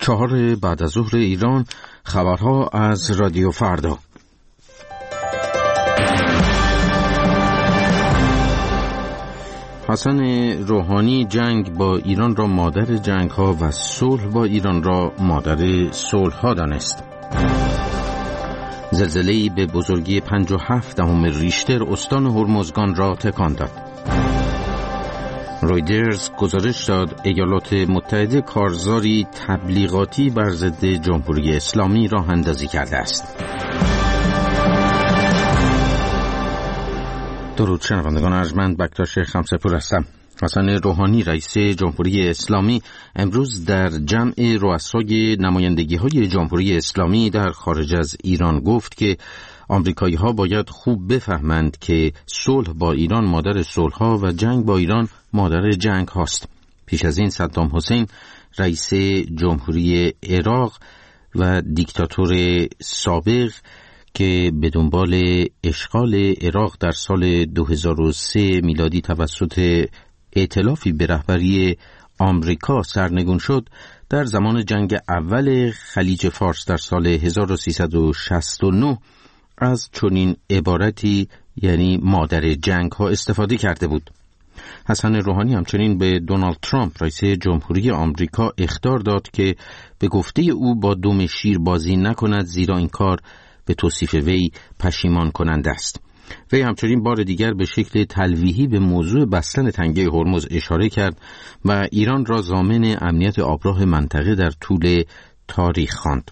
4 بعد از ظهر ایران، خبرها از رادیو فردا. حسن روحانی جنگ با ایران را مادر جنگ‌ها و صلح با ایران را مادر صلح‌ها دانست. زلزله‌ای به بزرگی 5.7 ریشتر استان هرمزگان را تکان داد. رویترز گزارش داد ایالات متحده کارزاری تبلیغاتی بر ضد جمهوری اسلامی راه اندازی کرده است. درود شنوندگان ارجمند، بکتاش خمسه‌پور هستم. حسن روحانی رئیس جمهوری اسلامی امروز در جمع رؤسای نمایندگی‌های جمهوری اسلامی در خارج از ایران گفت که آمریکایی‌ها باید خوب بفهمند که صلح با ایران مادر صلح‌ها و جنگ با ایران مادر جنگ هاست. پیش از این صدام حسین رئیس جمهوری عراق و دیکتاتور سابق که به دنبال اشغال عراق در سال 2003 میلادی توسط ائتلافی به رهبری آمریکا سرنگون شد، در زمان جنگ اول خلیج فارس در سال 1369 از چنین عبارتی یعنی مادر جنگ ها استفاده کرده بود. حسن روحانی همچنین به دونالد ترامپ رئیس جمهوری آمریکا اخطار داد که به گفته او با دم شیر بازی نکند، زیرا این کار به توصیف وی پشیمان کننده است. وی همچنین بار دیگر به شکل تلویحی به موضوع بستن تنگه هرمز اشاره کرد و ایران را ضامن امنیت آبراه منطقه در طول تاریخ خواند.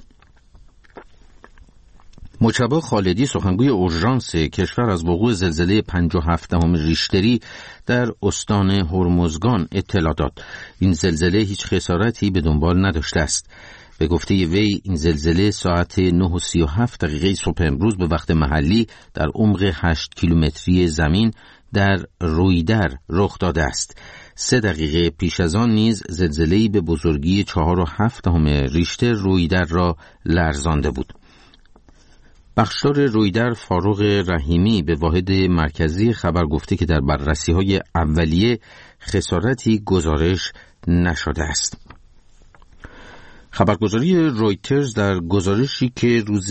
مجتبی خالدی سخنگوی اورژانس کشور از وقوع زلزله 5.7 ریشتری در استان هرمزگان اطلاع داد. این زلزله هیچ خسارتی به دنبال نداشته است. به گفته وی این زلزله ساعت 9:37 صبح امروز به وقت محلی در عمق 8 کیلومتری زمین در رویدر رخ داده است. 3 دقیقه پیش از آن نیز زلزله‌ای به بزرگی 4.7 ریشتر رویدر را لرزانده بود. بخشدار رویدر فاروق رحیمی به واحد مرکزی خبر گفته که در بررسی‌های اولیه خسارتی گزارش نشده است. خبرگزاری رویترز در گزارشی که روز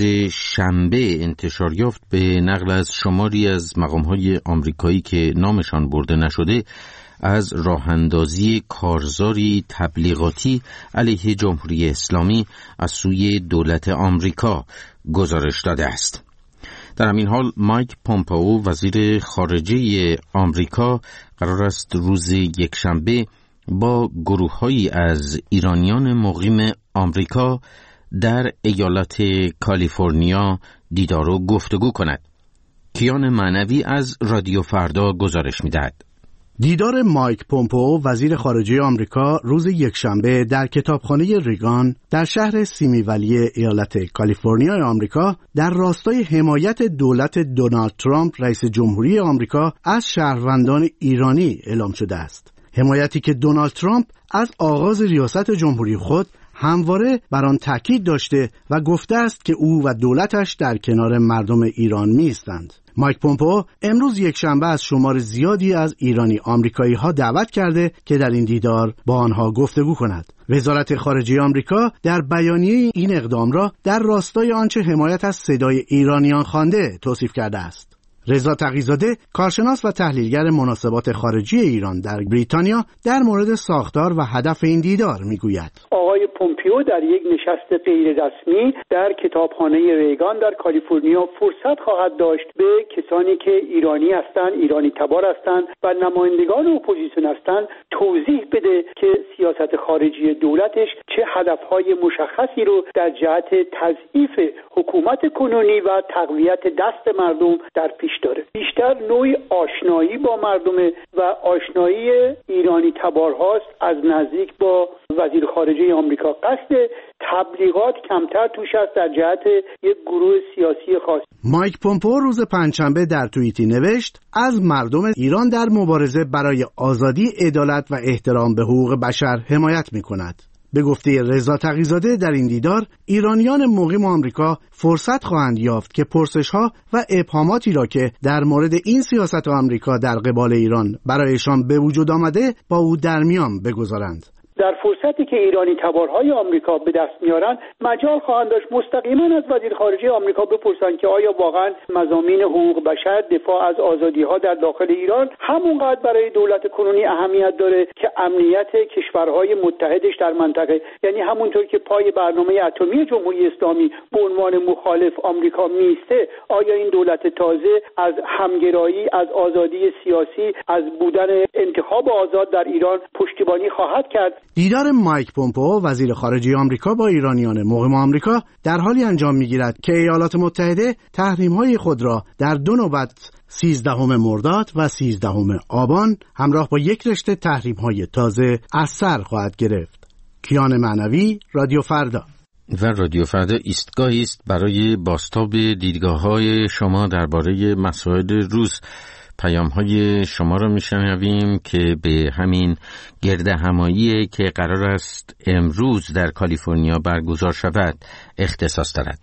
شنبه انتشار یافت به نقل از شماری از مقام‌های آمریکایی که نامشان برده نشده از راه‌اندازی کارزاری تبلیغاتی علیه جمهوری اسلامی از سوی دولت آمریکا گزارش داده است. در همین حال مایک پومپئو وزیر خارجه آمریکا قرار است روز یکشنبه با گروه‌هایی از ایرانیان مقیم آمریکا در ایالت کالیفرنیا دیدار و گفتگو کند. کیان معنوی از رادیو فردا گزارش می‌دهد. دیدار مایک پومپئو وزیر خارجه آمریکا روز یکشنبه در کتابخانه ریگان در شهر سیمی ولی ایالت کالیفرنیا آمریکا در راستای حمایت دولت دونالد ترامپ رئیس جمهوری آمریکا از شهروندان ایرانی اعلام شده است. حمایتی که دونالد ترامپ از آغاز ریاست جمهوری خود همواره بر آن تاکید داشته و گفته است که او و دولتش در کنار مردم ایران می‌ایستند. مایک پومپئو امروز یکشنبه از شمار زیادی از ایرانی آمریکایی ها دعوت کرده که در این دیدار با آنها گفتگو کند. وزارت خارجه آمریکا در بیانیه این اقدام را در راستای آنچه حمایت از صدای ایرانیان خوانده توصیف کرده است. رضا تقی‌زاده کارشناس و تحلیلگر مناسبات خارجی ایران در بریتانیا در مورد ساختار و هدف این دیدار میگوید. آقای پومپئو در یک نشست غیر رسمی در کتابخانه ریگان در کالیفرنیا فرصت خواهد داشت به کسانی که ایرانی هستند، ایرانی تبار هستند و نمایندگان اپوزیسیون هستند توضیح بده که سیاست خارجی دولتش چه هدفهای مشخصی رو در جهت تضعیف حکومت کنونی و تقویت دست مردم در پیش داره. بیشتر نوعی آشنایی با مردم و آشنایی ایرانی تبارهاست از نزدیک با وزیر خارجه آمریکا. قصد تبلیغات کمتر توش است در جهت یک گروه سیاسی خاص. مایک پومپئو روز پنجشنبه در توییتی نوشت از مردم ایران در مبارزه برای آزادی، عدالت و احترام به حقوق بشر حمایت می‌کند. به گفته رضا تقی‌زاده در این دیدار ایرانیان مقیم آمریکا فرصت خواهند یافت که پرسش‌ها و ابهاماتی را که در مورد این سیاست آمریکا در قبال ایران برایشان به وجود آمده با او در میان بگذارند. در فرصتی که ایرانی تبارهای آمریکا به دست میارن مجال خواهند داشت مستقیما از وزیر خارجه آمریکا بپرسن که آیا واقعا مضامین حقوق بشر، دفاع از آزادی‌ها در داخل ایران همونقدر برای دولت کنونی اهمیت داره که امنیت کشورهای متحدش در منطقه، یعنی همونطور که پای برنامه اتمی جمهوری اسلامی به عنوان مخالف آمریکا میسته، آیا این دولت تازه از همگرایی، از آزادی سیاسی، از بودن انتخاب آزاد در ایران پشتیبانی خواهد کرد؟ دیدار مایک پومپئو وزیر خارجه آمریکا با ایرانیان مقیم آمریکا در حالی انجام میگیرد که ایالات متحده تحریم‌های خود را در دو نوبت 13 مرداد و 13 آبان همراه با یک رشته تحریم‌های تازه از سر خواهد گرفت. کیان معنوی، رادیو فردا. و رادیو فردا ایستگاهی است برای بازتاب دیدگاه‌های شما درباره مسائل روز. پیام‌های شما را می‌شنویم که به همین گردهمایی که قرار است امروز در کالیفرنیا برگزار شود اختصاص دارد.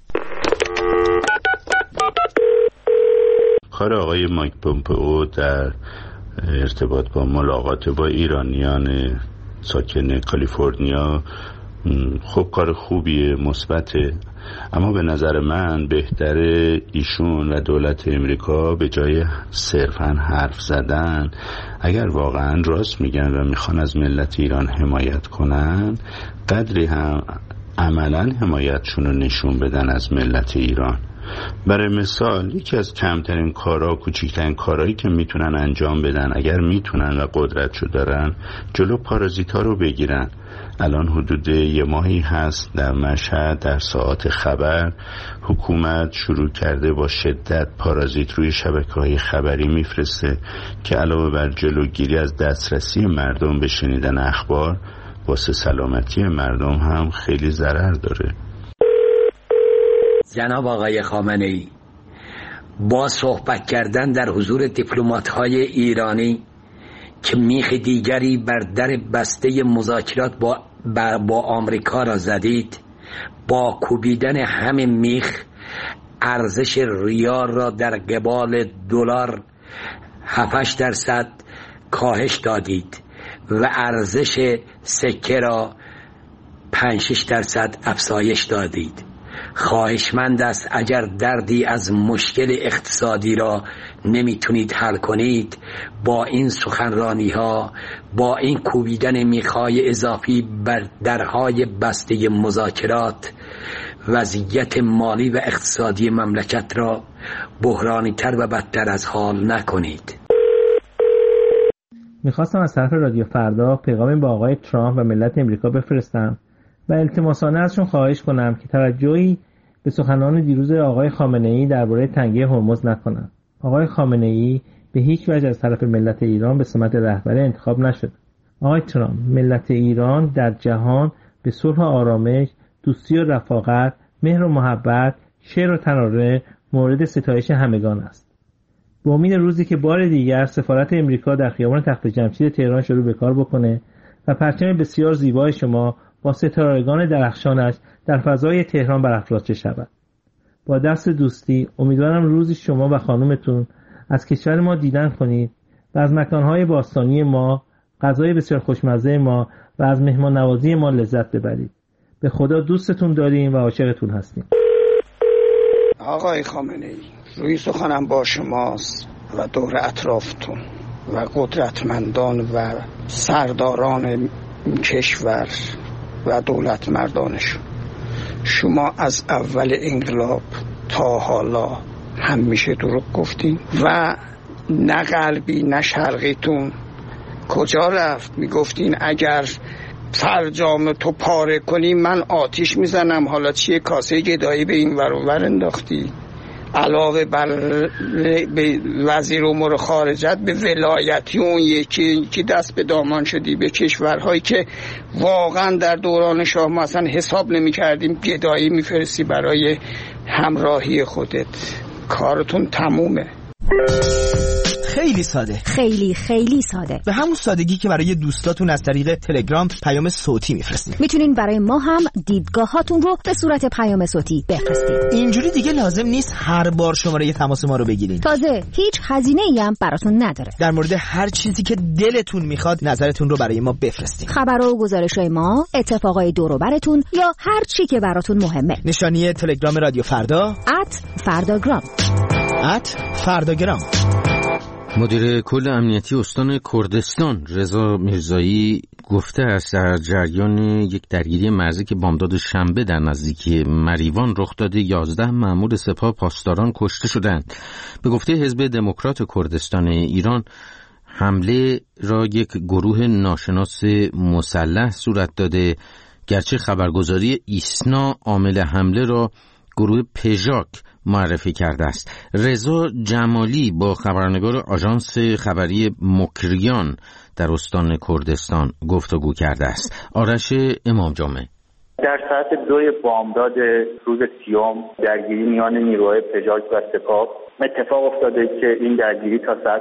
کار آقای مایک پومپئو در ارتباط با ملاقات با ایرانیان ساکن کالیفرنیا خب کار خوبیه، مثبته، اما به نظر من بهتر ایشون و دولت امریکا به جای صرفاً حرف زدن، اگر واقعاً راست میگن و میخوان از ملت ایران حمایت کنن، قدری هم عملاً حمایتشون رو نشون بدن از ملت ایران. برای مثال یکی از کمترین کارها، کوچکترین کارهایی که میتونن انجام بدن اگر میتونن و قدرتشو دارن، جلو پارازیت‌ها رو بگیرن. الان حدود 1 ماهی هست در مشهد در ساعات خبر حکومت شروع کرده با شدت پارازیت روی شبکه‌های خبری میفرسته که علاوه بر جلوگیری از دسترسی مردم به شنیدن اخبار، واسه سلامتی مردم هم خیلی ضرر داره. جناب آقای خامنه‌ای، با صحبت کردن در حضور دیپلمات‌های ایرانی که میخ دیگری بر در بسته مذاکرات با آمریکا را زدید، با کوبیدن همین میخ ارزش ریال را در قبال دلار 7-8% کاهش دادید و ارزش سکه را 5-6% افزایش دادید. خواهشمند است اگر دردی از مشکل اقتصادی را نمیتونید حل کنید، با این سخنرانی ها، با این کوبیدن میخای اضافی بر درهای بسته مذاکرات، وضعیت مالی و اقتصادی مملکت را بحرانی تر و بدتر از حال نکنید. میخواستم از طرف رادیو فردا پیغامی با آقای ترامپ و ملت امریکا بفرستم و التماسانه ازشون خواهش کنم که توجهی به سخنان دیروز آقای خامنه‌ای درباره تنگه هرمز نکنند. آقای خامنه‌ای به هیچ وجه از طرف ملت ایران به سمت رهبری انتخاب نشد. آقای ترامپ، ملت ایران در جهان به صلح و آرامش، دوستی و رفاقت، مهر و محبت، شعر و ترانه مورد ستایش همگان است. با امید روزی که بار دیگر سفارت امریکا در خیابان تخت جمشید تهران شروع به کار بکنه و پرچم بسیار زیبای شما با ستارگان درخشانش در فضای تهران برافراشته شود. با دست دوستی امیدوارم روزی شما و خانومتون از کشور ما دیدن کنید و از مکانهای باستانی ما، غذای بسیار خوشمزه ما و از مهمان نوازی ما لذت ببرید. به خدا دوستتون داریم و عاشقتون هستیم. آقای خامنه‌ای، روی سخنم با شماست و دور اطرافتون و قدرتمندان و سرداران کشور و دولت مردانشون. شما از اول انقلاب تا حالا همیشه دروغ گفتین و نه غربی نه شرقیتون کجا رفت؟ میگفتین اگر فرجام تو پاره کنی من آتیش میزنم، حالا چیه کاسه گدایی به این ور و ور انداختی؟ علاوه بر به وزیر امور خارجت به ولایتی اون یکی که دست به دامان شدی به کشورهایی که واقعا در دوران شاه ما اصلا حساب نمی کردیم، گدایی میفرستی برای همراهی خودت. کارتون تمومه. خیلی ساده، خیلی خیلی ساده، به همون سادگی که برای دوستاتون از طریق تلگرام پیام صوتی میفرستید. میتونین برای ما هم دیدگاهاتون رو به صورت پیام صوتی بفرستید. اینجوری دیگه لازم نیست هر بار شماره تماس ما رو بگیرین. تازه هیچ هزینه‌ای هم براتون نداره. در مورد هر چیزی که دلتون میخواد نظرتون رو برای ما بفرستید. خبرها و گزارش‌های ما، اتفاقای دور و برتون یا هر چی که براتون مهمه. نشانی تلگرام رادیو فردا @فرداگرام. @فرداگرام. مدیر کل امنیتی استان کردستان رضا میرزایی گفته است در جریان یک درگیری مرزی که بامداد شنبه در نزدیکی مریوان رخ داده 11 مأمور سپاه پاسداران کشته شدند. به گفته حزب دموکرات کردستان ایران حمله را یک گروه ناشناس مسلح صورت داده، گرچه خبرگزاری ایسنا عامل حمله را گروه پژاک معرفی کرده است. رضا جمالی با خبرنگار آژانس خبری مکریان در استان کردستان گفتگو کرده است. آرش امام جمعه: در ساعت 2 بامداد روز 30 درگیری میان نیروهای پژاک و سپاه اتفاق افتاده که این درگیری تا ساعت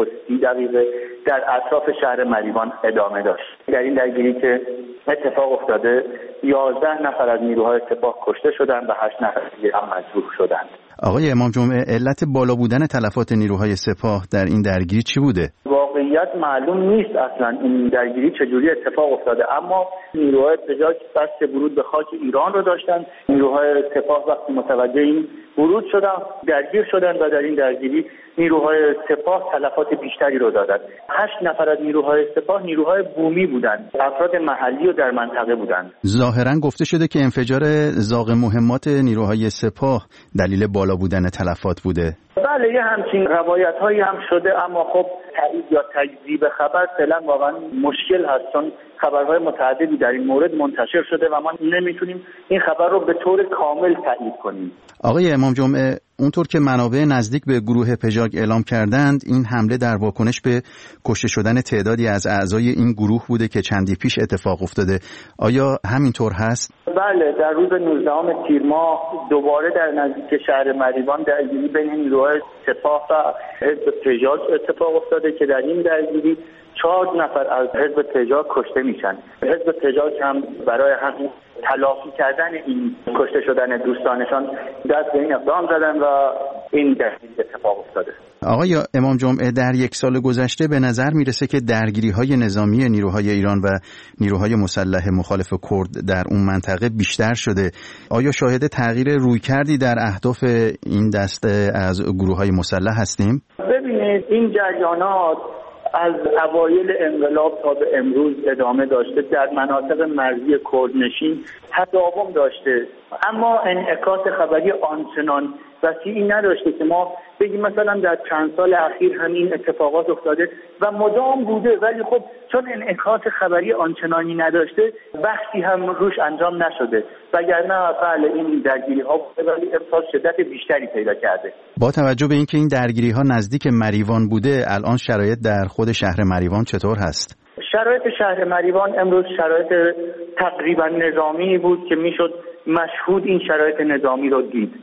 3:30 در اطراف شهر مریوان ادامه داشت. در این درگیری که اتفاق افتاده 11 نفر از نیروهای سپاه کشته شدند و 8 نفر دیگر هم مجروح شدند. آقای امام جمعه، علت بالا بودن تلفات نیروهای سپاه در این درگیری چی بوده؟ واقعیت معلوم نیست اصلا این درگیری چجوری اتفاق افتاده، اما نیروهای پژاک قصد ورود به خاک ایران رو داشتن. نیروهای سپاه وقتی متوجه این ورود شدن درگیر شدن و در این درگیری نیروهای سپاه تلفات بیشتری رو دادند. 8 نفر از نیروهای سپاه نیروهای بومی بودند، افراد محلی و در منطقه بودند. ظاهرا گفته شده که انفجار زاغ مهمات نیروهای سپاه دلیل بالا بودن تلفات بوده. بله، یه همچین روایت هایی هم شده، اما خب تایید یا تکذیب خبر فعلا واقعا مشکل هست، چون خبرهای متعددی در این مورد منتشر شده و ما نمیتونیم این خبر رو به طور کامل تایید کنیم. آقای امام جمعه، اونطور که منابع نزدیک به گروه پژاک اعلام کردند، این حمله در واکنش به کشته شدن تعدادی از اعضای این گروه بوده که چندی پیش اتفاق افتاده. آیا همینطور هست؟ بله، در روز 19 تیر ماه دوباره در نزدیک شهر مریوان درگیری بین نیروهای سپاه و حزب پژاک اتفاق افتاده که در این درگیری 4 نفر از حزب پژاک کشته میشن. حزب پژاک هم برای همین تلافی کردن این کشته شدن دوستانشان دست به این اقدام زدن و این درگیری اتفاق افتاده. آقای امام جمعه، در یک سال گذشته به نظر میرسه که درگیری‌های نظامی نیروهای ایران و نیروهای مسلح مخالف کرد در اون منطقه بیشتر شده. آیا شاهد تغییر رویکردی در اهداف این دسته از گروه‌های مسلح هستیم؟ ببینید، این جریانات از اوایل انقلاب تا به امروز ادامه داشته، در مناطق مرزی کردنشین تداوم داشته، اما انعکاس خبری آنچنان وسیعی نداشته که ما بگیم مثلا در چند سال اخیر همین اتفاقات افتاده و مدام بوده، ولی خب چون انعکاس خبری آنچنانی نداشته بحثی هم روش انجام نشده، وگرنه بله این درگیری ها ولی امسال شدت بیشتری پیدا کرده. با توجه به اینکه این درگیری ها نزدیک مریوان بوده، الان شرایط در خود شهر مریوان چطور هست؟ شرایط شهر مریوان امروز شرایط تقریبا نظامی بود که میشد مشهود این شرایط نظامی رو دید.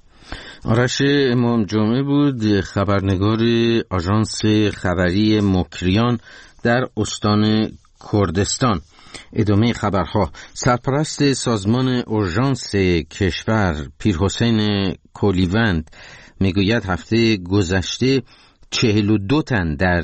آرش امام جمعه بود، خبرنگار آژانس خبری مکریان در استان کردستان. ادامه خبرها. سرپرست سازمان اورژانس کشور پیرحسین کولیوند میگوید هفته گذشته 42 تن در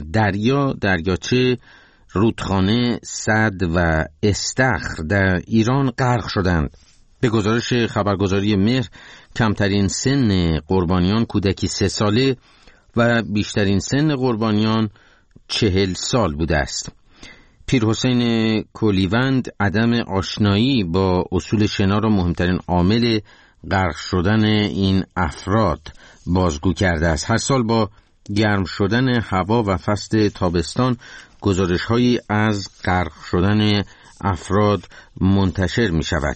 دریاچه رودخانه سد و استخر در ایران غرق شدند. به گزارش خبرگزاری مهر، کمترین سن قربانیان کودکی 3 ساله و بیشترین سن قربانیان 40 سال بوده است. پیرحسین کولیوند عدم آشنایی با اصول شنا را مهمترین عامل غرق شدن این افراد بازگو کرده است. هر سال با گرم شدن هوا و فصل تابستان گزارش‌هایی از غرق شدن افراد منتشر می شود.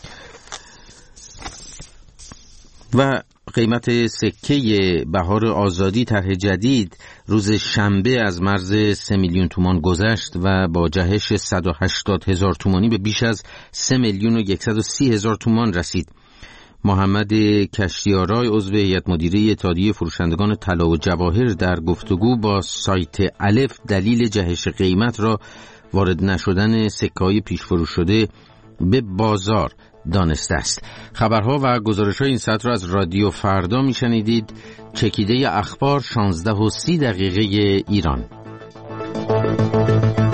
و قیمت سکه بهار آزادی طرح جدید روز شنبه از مرز 3 میلیون تومان گذشت و با جهش 180,000 تومانی به بیش از 3,130,000 تومان رسید. محمد کشتیارای عضو هیئت مدیره اتحادیه فروشندگان طلا و جواهر در گفتگو با سایت الف دلیل جهش قیمت را وارد نشدن سکه‌های پیش‌فروش شده به بازار دانسته است. خبرها و گزارش‌های این ساعت را از رادیو فردا می‌شنیدید. چکیده اخبار 16:30 ایران.